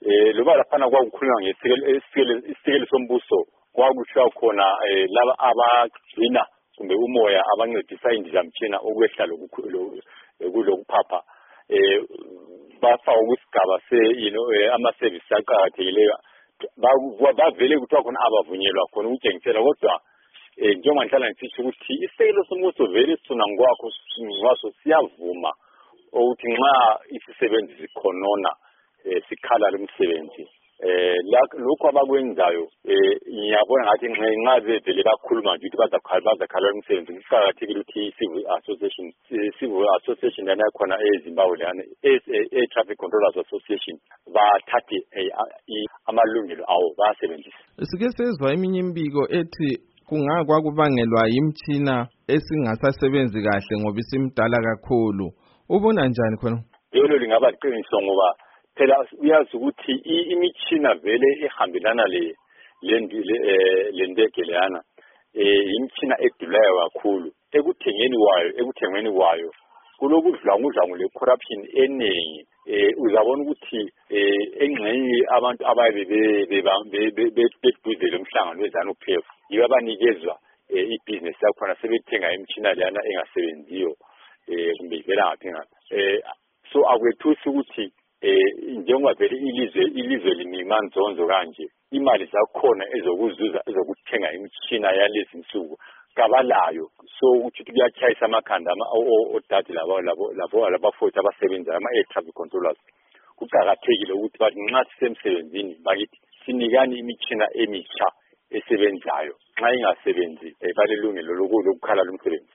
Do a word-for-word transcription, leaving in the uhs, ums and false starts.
eh loba laphana kwakukhulunywa ngesikele isikele sombuso kwakushiya khona laba abagcina kumbe umoya abancedisa indizamtshina okwehla lokukhulu kulokuphapha eh bafaka kusigaba se you know ama service aqhakathekileyo bavele kuthiwa khona abavunyelwa khona ukutshengisela kodwa eh njengoba ngihlala ngisho ukuthi isekelo sombuso vele sona ngwakho ngaso siyavuma ukuthi nxa isisebenzi sikhonona sikhala lomsebenzi eh lokho abakwenzayo eh ngiyabona ngathi nxa bevele bakhuluma nje ukuthi bazakhala bazakhala lomsebenzi kuqhakathekile ukuthi civil association civil association yana khona eZimbabwe lana e traffic controllers association bathathe amalungelo awo basebenzisa. Sike sezwa eminye imbiko ethi kungakwa kubangelwa imtshina esingasasebenzi kahle ngoba isimdala kakhulu. Ubona njani khona? Yelo lingaba liqiniso ngoba phela uyazi ukuthi imitshina vele ehambelana le lendege leyana eh imtshina edulayo kakhulu ekuthengeni kwayo ekuthengweni kwayo kulokudlwangudlwangu le corruption enengi eh uzabona ukuthi eh engxenye abantu ababe beduze lomhlangano wezana uP F yiba abanikezwa ibusiness yakhona sebethenga imtshina leyana engasebenziyo eh kumbe vela ngathenga eh so akwethusi ukuthi eh njengoba vele ilizwe ilizwe linimanzonzo kanje imali zakhona ezokuzuza ezokuthenga imtshina yalezi insuku kabalayo so ukuthi kuyachayisa amakhanda odade labo labo labo labafuthi abasebenza ama air traffic controllers kuqhakathekile ukuthi bathi nxa sisemsebenzini bakithi sinikani imitshina emitsha esebenzayo nxa ingasebenzi balelungelo lokukhala lomsebenzi.